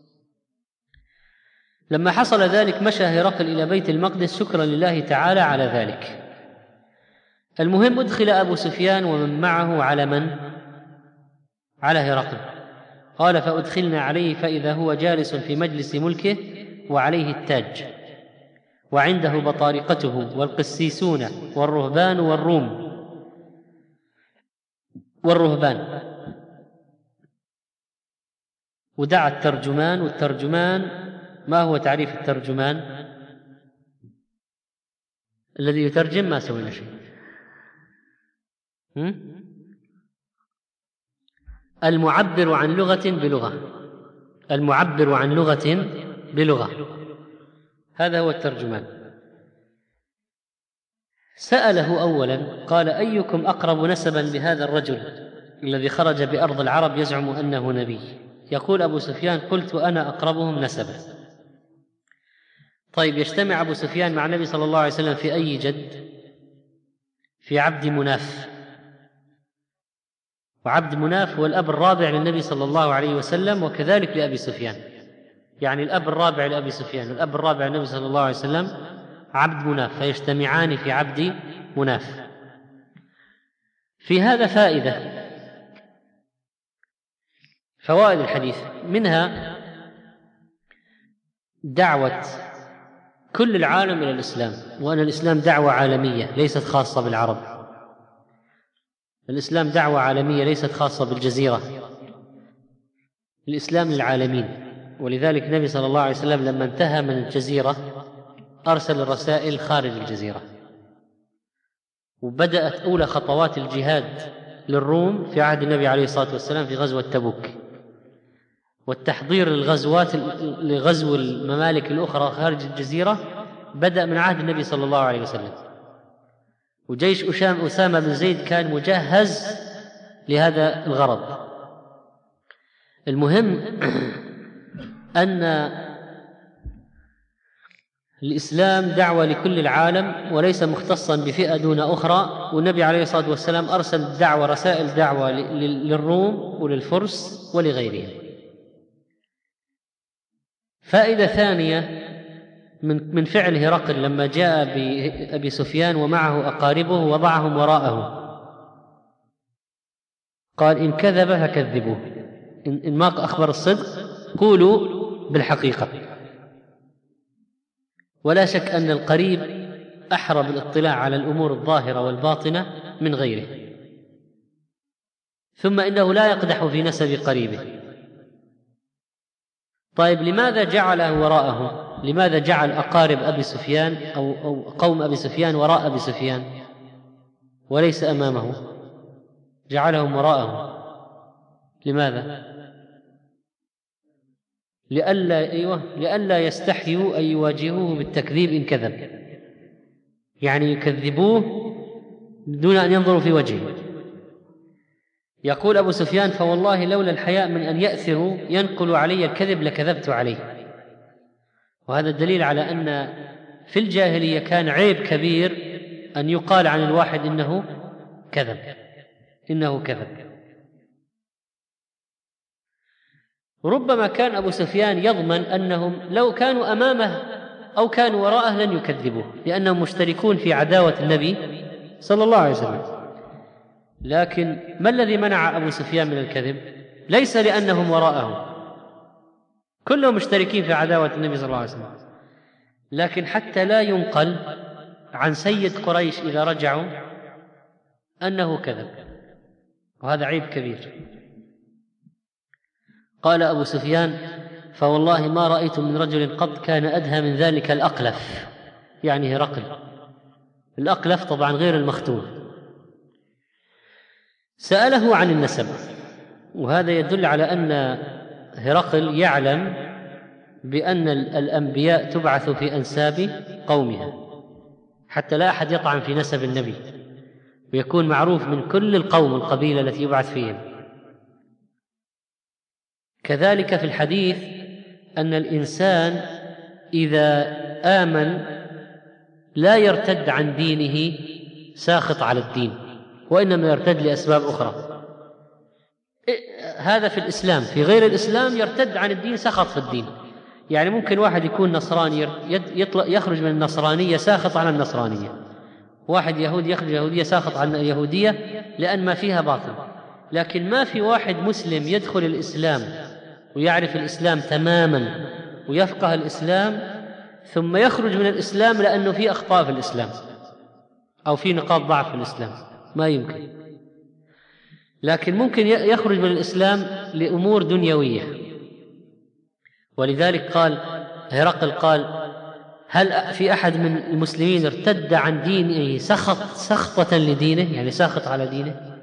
لما حصل ذلك مشى هرقل إلى بيت المقدس شكرا لله تعالى على ذلك. المهم أدخل أبو سفيان ومن معه على من؟ على هرقل. قال فأدخلنا عليه فإذا هو جالس في مجلس ملكه وعليه التاج وعنده بطارقته والقسيسون والرهبان والرهبان. ودعا الترجمان. والترجمان ما هو تعريف الترجمان؟ الذي يترجم ما سوينا شيء. المعبر عن لغة بلغة، المعبر عن لغة بلغة، هذا هو الترجمان. سأله أولا قال أيكم أقرب نسبا بهذا الرجل الذي خرج بأرض العرب يزعم أنه نبي؟ يقول أبو سفيان قلت أنا أقربهم نسبا. طيب يجتمع أبو سفيان مع النبي صلى الله عليه وسلم في أي جد؟ في عبد مناف، وعبد مناف هو الأب الرابع للنبي صلى الله عليه وسلم وكذلك لأبي سفيان، يعني الأب الرابع لأبي سفيان والأب الرابع للنبي صلى الله عليه وسلم عبد مناف، فيجتمعان في عبد مناف. في هذا فوائد الحديث، منها دعوة كل العالم إلى الإسلام، وأن الإسلام دعوة عالمية ليست خاصة بالعرب. الإسلام دعوة عالمية ليست خاصة بالجزيرة، الإسلام للعالمين. ولذلك النبي صلى الله عليه وسلم لما انتهى من الجزيرة أرسل الرسائل خارج الجزيرة، وبدأت أولى خطوات الجهاد للروم في عهد النبي عليه الصلاة والسلام في غزوة تبوك، والتحضير للغزوات لغزو الممالك الأخرى خارج الجزيرة بدأ من عهد النبي صلى الله عليه وسلم. وجيش أسامة بن زيد كان مجهز لهذا الغرض. المهم أن الإسلام دعوة لكل العالم وليس مختصا بفئة دون أخرى، والنبي عليه الصلاة والسلام أرسل رسائل دعوة للروم وللفرس ولغيرهم. فائدة ثانية من فعل هرقل لما جاء بأبي سفيان ومعه أقاربه وضعهم وراءه، قال إن كذب فكذبوه، إن ما أخبر الصدق قولوا بالحقيقة. ولا شك أن القريب أحرى بالاطلاع على الأمور الظاهرة والباطنة من غيره. ثم إنه لا يقدح في نسب قريبه. طيب لماذا جعله وراءه؟ لماذا جعل أقارب أبي سفيان أو قوم أبي سفيان وراء أبي سفيان وليس أمامه؟ جعلهم وراءه لماذا؟ لئلا يستحيوا أن يواجهوه بالتكذيب إن كذب، يعني يكذبوه دون أن ينظروا في وجهه. يقول أبو سفيان فوالله لولا الحياء من أن يأثروا ينقل علي الكذب لكذبت عليه. وهذا الدليل على أن في الجاهلية كان عيب كبير أن يقال عن الواحد إنه كذب. ربما كان أبو سفيان يضمن أنهم لو كانوا أمامه أو كانوا وراءه لن يكذبوه، لأنهم مشتركون في عداوة النبي صلى الله عليه وسلم. لكن ما الذي منع أبو سفيان من الكذب؟ ليس لأنهم وراءه، كلهم مشتركين في عداوة النبي صلى الله عليه وسلم، لكن حتى لا ينقل عن سيد قريش إذا رجعوا أنه كذب، وهذا عيب كبير. قال أبو سفيان: فوالله ما رأيت من رجل قط كان أدهى من ذلك الأقلف، يعني هرقل. الأقلف طبعا غير المختوم. سأله عن النسب، وهذا يدل على أن هرقل يعلم بأن الأنبياء تبعث في أنساب قومها، حتى لا أحد يطعن في نسب النبي، ويكون معروف من كل القبيلة التي يبعث فيهم. كذلك في الحديث أن الإنسان إذا آمن لا يرتد عن دينه ساخط على الدين، وإنما يرتد لأسباب أخرى. هذا في الإسلام. في غير الإسلام يرتد عن الدين سخط في الدين. يعني ممكن واحد يكون نصراني يخرج من النصرانية ساخط على النصرانية، واحد يهودي يخرج يهودية ساخط على اليهودية لأن ما فيها باطل. لكن ما في واحد مسلم يدخل الإسلام ويعرف الإسلام تماما ويفقه الإسلام ثم يخرج من الإسلام لأنه في أخطاء في الإسلام أو في نقاط ضعف في الإسلام، ما يمكن. لكن ممكن يخرج من الإسلام لأمور دنيوية. ولذلك قال هرقل قال: هل في أحد من المسلمين ارتد عن دينه سخطة لدينه، يعني ساخط على دينه؟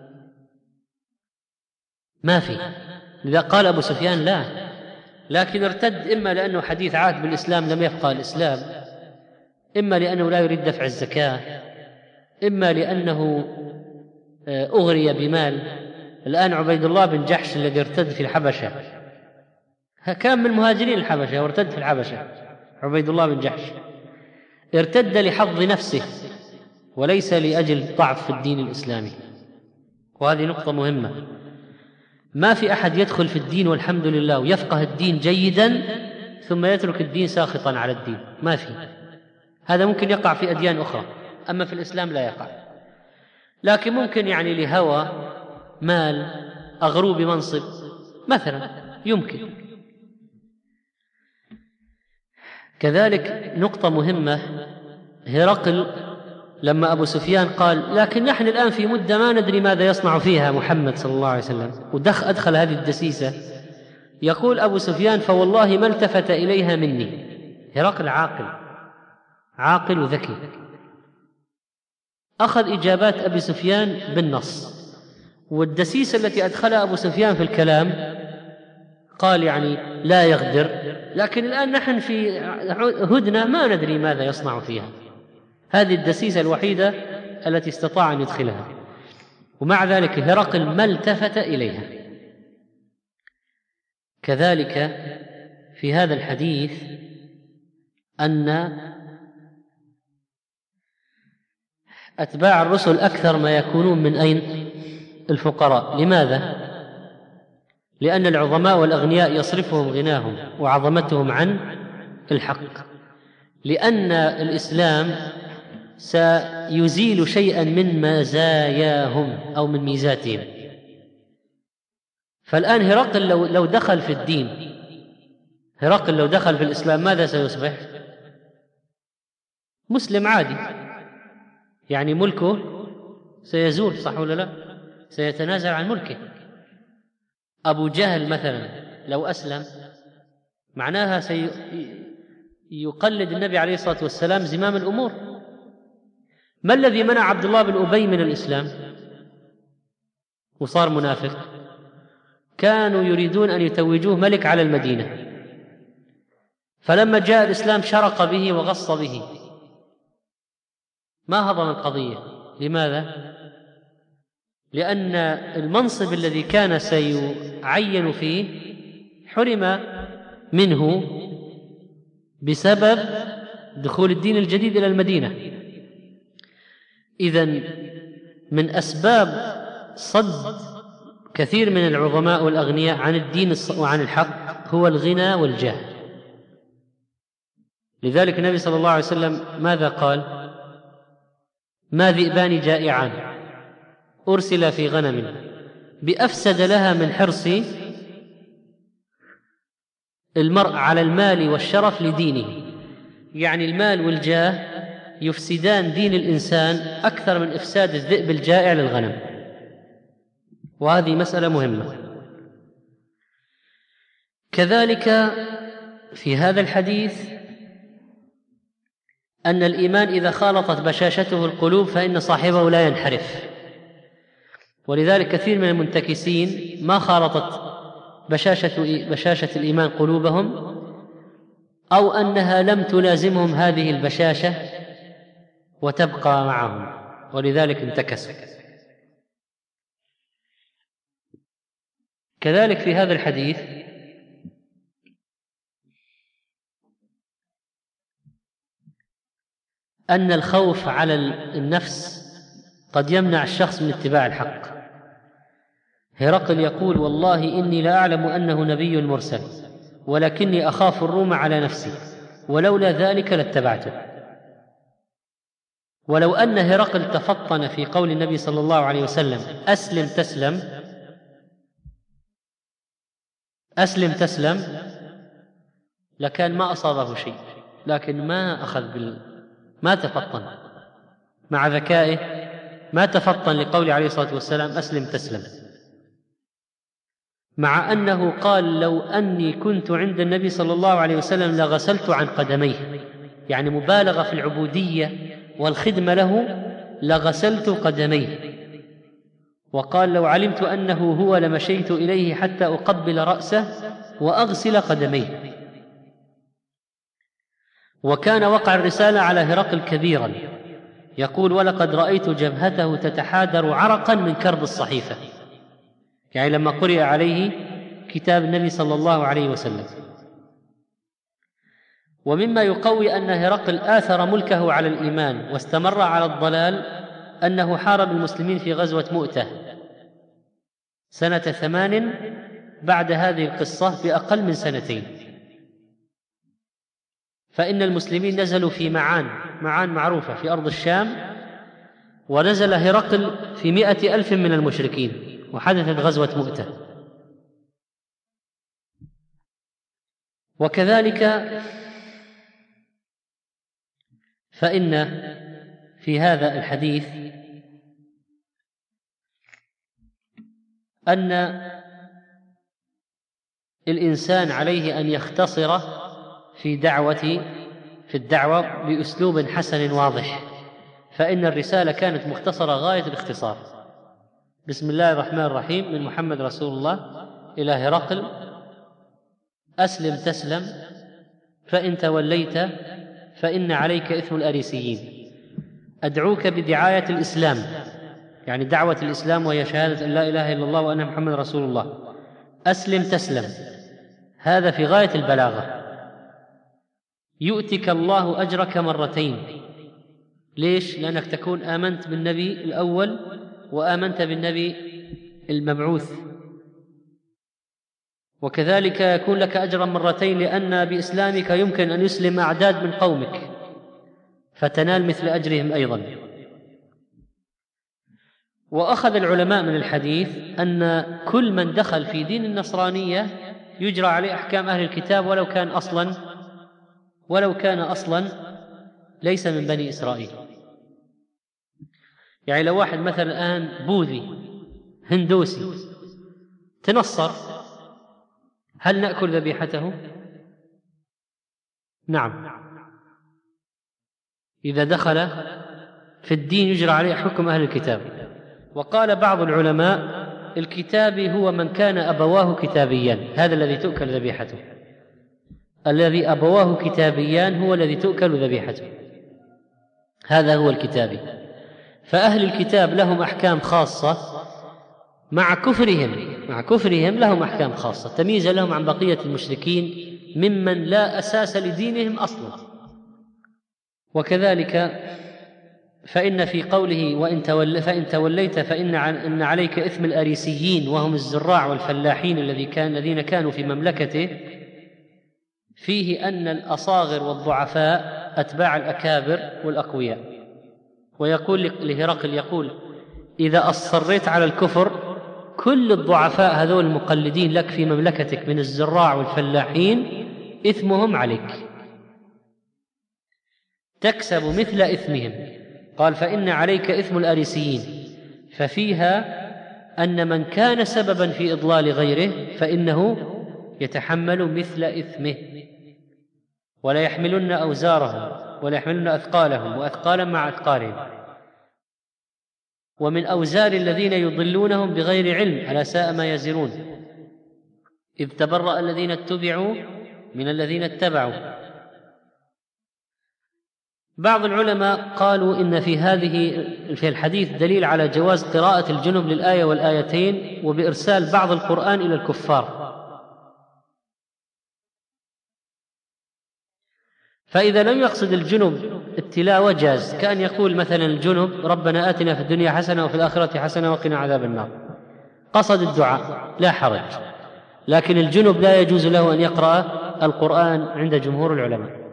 ما في. لذا قال أبو سفيان: لا، لكن ارتد إما لأنه حديث عهد بالإسلام لم يفقه الإسلام، إما لأنه لا يريد دفع الزكاة، إما لأنه أغري بمال. الآن عبيد الله بن جحش الذي ارتد في الحبشة كان من مهاجرين الحبشة وارتد في الحبشة. عبيد الله بن جحش ارتد لحظ نفسه وليس لأجل ضعف في الدين الإسلامي، وهذه نقطة مهمة. ما في أحد يدخل في الدين والحمد لله ويفقه الدين جيدا ثم يترك الدين ساخطا على الدين، ما في. هذا ممكن يقع في أديان أخرى، أما في الإسلام لا يقع. لكن ممكن يعني لهوى مال، أغرو بمنصب مثلا، يمكن. كذلك نقطة مهمة، هرقل لما أبو سفيان قال: لكن نحن الآن في مدة ما ندري ماذا يصنع فيها محمد صلى الله عليه وسلم، أدخل هذه الدسيسة، يقول أبو سفيان: فوالله ما التفت إليها مني. هرقل عاقل وذكي، أخذ إجابات أبي سفيان بالنص، والدسيسة التي أدخلها أبو سفيان في الكلام قال يعني لا يغدر، لكن الآن نحن في هدنة ما ندري ماذا يصنع فيها. هذه الدسيسة الوحيدة التي استطاع أن يدخلها، ومع ذلك هرقل ما التفت إليها. كذلك في هذا الحديث أن أتباع الرسل أكثر ما يكونون من أين؟ الفقراء. لماذا؟ لأن العظماء والأغنياء يصرفهم غناهم وعظمتهم عن الحق، لأن الإسلام سيزيل شيئا من مزاياهم أو من ميزاتهم. فالآن هرقل لو دخل في الدين، هرقل لو دخل في الإسلام ماذا سيصبح؟ مسلم عادي، يعني ملكه سيزول، صح ولا لا؟ سيتنازل عن ملكه. أبو جهل مثلا لو أسلم معناها سيقلد النبي عليه الصلاة والسلام زمام الأمور. ما الذي منع عبد الله بن أبي من الإسلام وصار منافق؟ كانوا يريدون أن يتوجوه ملك على المدينة، فلما جاء الإسلام شرق به وغص به، ما هضم القضية. لماذا؟ لأن المنصب الذي كان سيعين فيه حرم منه بسبب دخول الدين الجديد إلى المدينة. إذن من أسباب صد كثير من العظماء والأغنياء عن الدين وعن الحق هو الغنى والجاه. لذلك النبي صلى الله عليه وسلم ماذا قال؟ ما ذئبان جائعان أرسل في غنم بأفسد لها من حرص المرء على المال والشرف لدينه، يعني المال والجاه يفسدان دين الإنسان أكثر من إفساد الذئب الجائع للغنم، وهذه مسألة مهمة. كذلك في هذا الحديث أن الإيمان إذا خالطت بشاشته القلوب فإن صاحبه لا ينحرف، ولذلك كثير من المنتكسين ما خالطت بشاشة الإيمان قلوبهم، أو أنها لم تلازمهم هذه البشاشة وتبقى معهم، ولذلك انتكسوا. كذلك في هذا الحديث أن الخوف على النفس قد يمنع الشخص من اتباع الحق. هرقل يقول: والله إني لا أعلم أنه نبي مرسل، ولكني أخاف الروم على نفسي، ولولا ذلك لاتبعته. ولو أن هرقل تفطن في قول النبي صلى الله عليه وسلم: أسلم تسلم، أسلم تسلم، لكان ما أصابه شيء، لكن ما تفطن مع ذكائه، ما تفطن لقول عليه الصلاة والسلام: أسلم تسلم، مع أنه قال: لو أني كنت عند النبي صلى الله عليه وسلم لغسلت عن قدميه، يعني مبالغة في العبودية والخدمة له، لغسلت قدميه. وقال: لو علمت أنه هو لمشيت إليه حتى أقبل رأسه وأغسل قدميه. وكان وقع الرسالة على هرقل كبيرا، يقول: ولقد رأيت جبهته تتحادر عرقا من كرب الصحيفة، يعني لما قرئ عليه كتاب النبي صلى الله عليه وسلم. ومما يقوي أن هرقل آثر ملكه على الإيمان واستمر على الضلال أنه حارب المسلمين في غزوة مؤتة سنة 8 بعد هذه القصة بأقل من 2 سنين. فإن المسلمين نزلوا في معان معروفة في أرض الشام، ونزل هرقل في 100,000 من المشركين، وحدثت غزوة مؤتة. وكذلك فإن في هذا الحديث أن الإنسان عليه أن يختصر في الدعوة بأسلوب حسن واضح، فإن الرسالة كانت مختصرة غاية الاختصار. بسم الله الرحمن الرحيم، من محمد رسول الله إلى هرقل: أسلم تسلم، فإن توليت فإن عليك إثم الأريسيين. أدعوك بدعاية الإسلام، يعني دعوة الإسلام، وهي شهادة أن لا إله إلا الله وأن محمد رسول الله. أسلم تسلم، هذا في غاية البلاغة. يؤتك الله أجرك 2 مرتين. ليش؟ لأنك تكون آمنت بالنبي الأول وآمنت بالنبي المبعوث. وكذلك يكون لك أجرا 2 مرتين، لأن بإسلامك يمكن أن يسلم أعداد من قومك فتنال مثل أجرهم أيضا. وأخذ العلماء من الحديث أن كل من دخل في دين النصرانية يجرى عليه أحكام أهل الكتاب، ولو كان أصلا ليس من بني إسرائيل. يعني لو واحد مثلا الآن بوذي هندوسي تنصر، هل نأكل ذبيحته؟ نعم، إذا دخل في الدين يجرى عليه حكم أهل الكتاب. وقال بعض العلماء: الكتابي هو من كان أبواه كتابيان، هذا الذي تؤكل ذبيحته. الذي أبواه كتابيان هو الذي تؤكل ذبيحته، هذا هو الكتابي. فأهل الكتاب لهم أحكام خاصة مع كفرهم لهم أحكام خاصة تمييز لهم عن بقية المشركين ممن لا أساس لدينهم أصلا. وكذلك فإن في قوله: فإن توليت فإن عليك إثم الأريسيين، وهم الزراع والفلاحين الذين كانوا في مملكته، فيه أن الأصاغر والضعفاء أتباع الأكابر والأقوياء. ويقول لهرقل: يقول: إذا أصريت على الكفر كل الضعفاء هذول المقلدين لك في مملكتك من الزراع والفلاحين إثمهم عليك، تكسب مثل إثمهم. قال فإن عليك إثم الآريسيين، ففيها أن من كان سببا في إضلال غيره فإنه يتحمل مثل إثمه، ولا يحملن أوزارهم ولا يحملن أثقالهم وأثقالا مع أثقالهم، ومن أوزار الذين يضلونهم بغير علم ألا ساء ما يزرون، إذ تبرأ الذين اتبعوا من الذين اتبعوا. بعض العلماء قالوا إن في الحديث دليل على جواز قراءة الجنب للآية والآيتين، وبإرسال بعض القرآن إلى الكفار. فإذا لم يقصد الجنب التلاوة جاز، كأن يقول مثلا الجنب ربنا آتنا في الدنيا حسنة وفي الآخرة حسنة وقنا عذاب النار، قصد الدعاء لا حرج. لكن الجنب لا يجوز له أن يقرأ القرآن عند جمهور العلماء،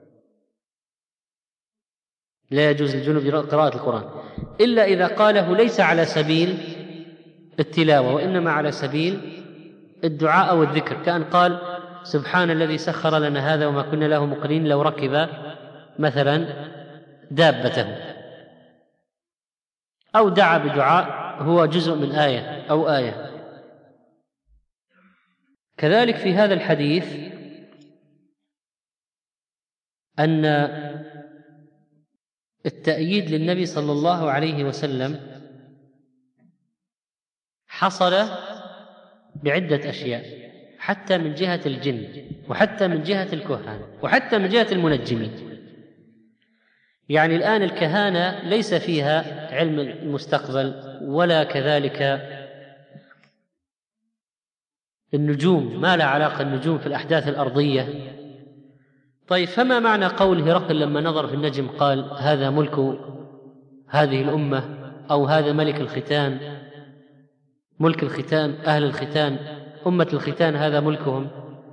لا يجوز الجنب قراءة القرآن إلا إذا قاله ليس على سبيل التلاوة وإنما على سبيل الدعاء أو الذكر، كأن قال سبحان الذي سخر لنا هذا وما كنا له مقرنين، لو ركب مثلا دابته، أو دعا بدعاء هو جزء من آية أو آية. كذلك في هذا الحديث أن التأييد للنبي صلى الله عليه وسلم حصل بعدة أشياء، حتى من جهة الجن وحتى من جهة الكهان وحتى من جهة المنجمين. يعني الآن الكهانة ليس فيها علم المستقبل ولا كذلك النجوم، ما لا علاقة النجوم في الأحداث الأرضية. طيب فما معنى قول هرقل لما نظر في النجم قال هذا ملك هذه الأمة، أو هذا ملك الختان، ملك الختان، أهل الختان، أمة الختان هذا ملكهم؟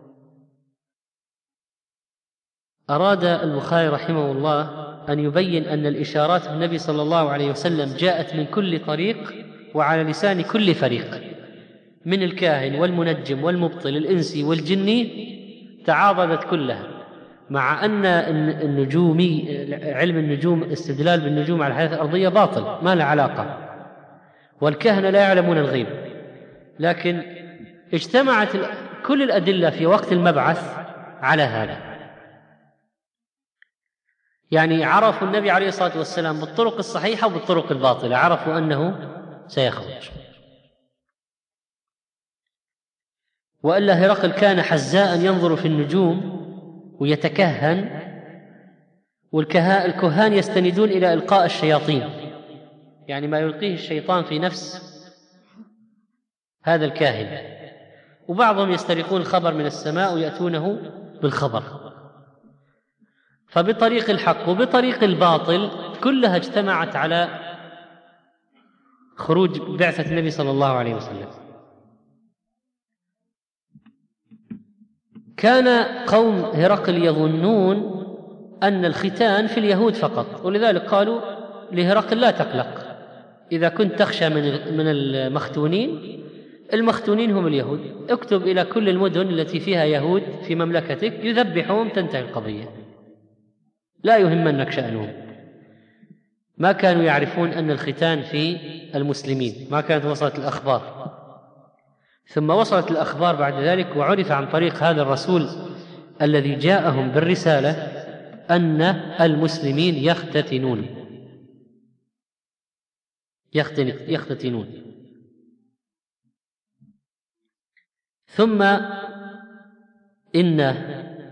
أراد البخاري رحمه الله أن يبين أن الإشارات بالنبي صلى الله عليه وسلم جاءت من كل طريق وعلى لسان كل فريق، من الكاهن والمنجم والمبطل الإنسي والجني، تعاضدت كلها، مع أن علم النجوم، استدلال بالنجوم على الحياة الأرضية باطل ما له علاقة، والكهنة لا يعلمون الغيب. لكن اجتمعت كل الأدلة في وقت المبعث على هذا، يعني عرفوا النبي عليه الصلاة والسلام بالطرق الصحيحة وبالطرق الباطلة، عرفوا أنه سيخرج. وإلا هرقل كان حزاء ينظر في النجوم ويتكهن، والكهان يستندون إلى إلقاء الشياطين، يعني ما يلقيه الشيطان في نفس هذا الكاهن، وبعضهم يسترقون الخبر من السماء ويأتونه بالخبر. فبطريق الحق وبطريق الباطل كلها اجتمعت على خروج بعثة النبي صلى الله عليه وسلم. كان قوم هرقل يظنون أن الختان في اليهود فقط، ولذلك قالوا لهرقل لا تقلق، إذا كنت تخشى من المختونين هم اليهود، اكتب إلى كل المدن التي فيها يهود في مملكتك يذبحهم، تنتهي القضية، لا يهمنك شأنهم. ما كانوا يعرفون أن الختان في المسلمين، ما كانت وصلت الأخبار، ثم وصلت الأخبار بعد ذلك، وعرف عن طريق هذا الرسول الذي جاءهم بالرسالة أن المسلمين يختتنون. ثم إن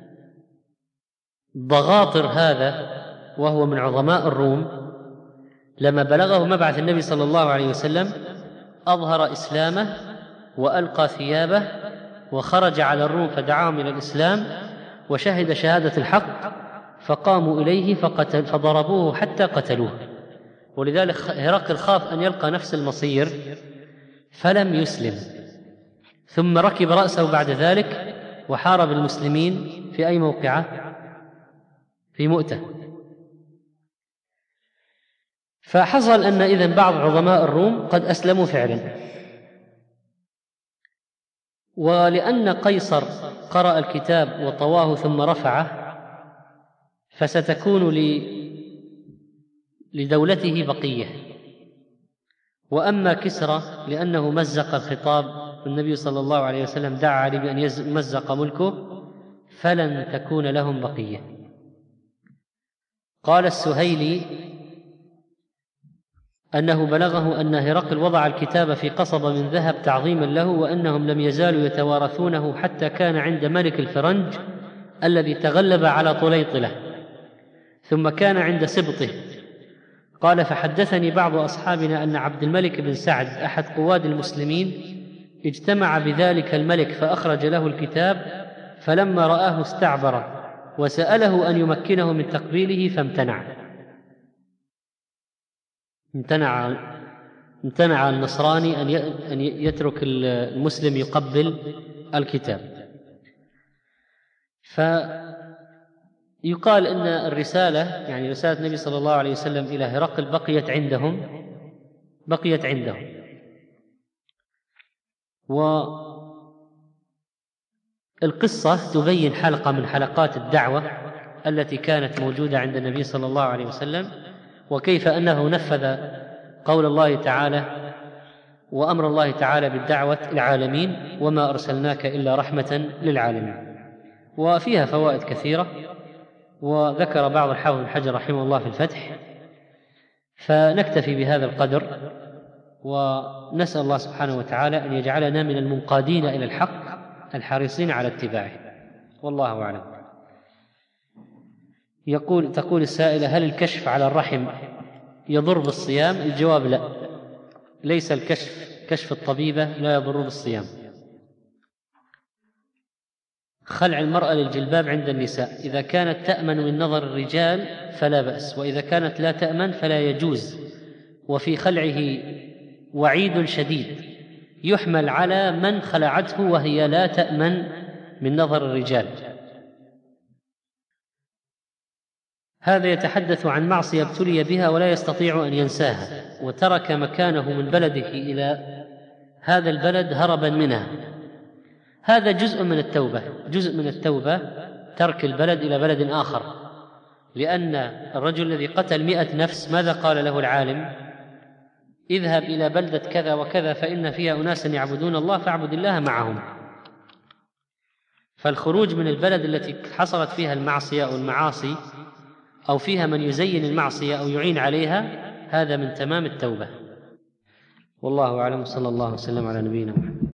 ضغاطر هذا وهو من عظماء الروم لما بلغه مبعث النبي صلى الله عليه وسلم أظهر إسلامه وألقى ثيابه وخرج على الروم فدعاهم إلى الإسلام وشهد شهادة الحق، فقاموا إليه فضربوه حتى قتلوه. ولذلك هرقل خاف أن يلقى نفس المصير فلم يسلم، ثم ركب رأسه بعد ذلك وحارب المسلمين في أي موقعة؟ في مؤتة. فحصل أن إذن بعض عظماء الروم قد أسلموا فعلا، ولأن قيصر قرأ الكتاب وطواه ثم رفعه فستكون لدولته بقية. وأما كسرى لأنه مزق الخطاب والنبي صلى الله عليه وسلم دعا عليه بأن يمزق ملكه فلن تكون لهم بقية. قال السهيلي أنه بلغه أن هرقل وضع الكتاب في قصبة من ذهب تعظيما له، وأنهم لم يزالوا يتوارثونه حتى كان عند ملك الفرنج الذي تغلب على طليطلة، ثم كان عند سبطه. قال فحدثني بعض أصحابنا أن عبد الملك بن سعد أحد قواد المسلمين اجتمع بذلك الملك فأخرج له الكتاب، فلما رآه استعبر وسأله أن يمكنه من تقبيله فامتنع. امتنع النصراني أن يترك المسلم يقبل الكتاب. فيقال إن الرسالة يعني رسالة النبي صلى الله عليه وسلم إلى هرقل بقيت عندهم. والقصة تبين حلقة من حلقات الدعوة التي كانت موجودة عند النبي صلى الله عليه وسلم، وكيف أنه نفذ قول الله تعالى وأمر الله تعالى بالدعوة العالمين وما أرسلناك إلا رحمة للعالمين. وفيها فوائد كثيرة، وذكر بعض الحافظ بن حجر رحمه الله في الفتح. فنكتفي بهذا القدر، ونسأل الله سبحانه وتعالى أن يجعلنا من المنقادين إلى الحق الحريصين على اتباعه، والله أعلم. تقول السائلة: هل الكشف على الرحم يضر بالصيام؟ الجواب لا، ليس كشف الطبيبة لا يضر بالصيام. خلع المرأة للجلباب عند النساء إذا كانت تأمن من نظر الرجال فلا بأس، وإذا كانت لا تأمن فلا يجوز. وفي خلعه وعيد شديد يحمل على من خلعته وهي لا تأمن من نظر الرجال. هذا يتحدث عن معصية ابتلي بها ولا يستطيع أن ينساها، وترك مكانه من بلده إلى هذا البلد هربا منها. هذا جزء من التوبة ترك البلد إلى بلد آخر، لأن الرجل الذي قتل 100 نفس ماذا قال له العالم؟ اذهب إلى بلدة كذا وكذا فإن فيها أناسا يعبدون الله فاعبد الله معهم. فالخروج من البلد التي حصلت فيها المعصية أو المعاصي أو فيها من يزين المعصية أو يعين عليها هذا من تمام التوبة. والله أعلم، صلى الله وسلم على نبينا محمد.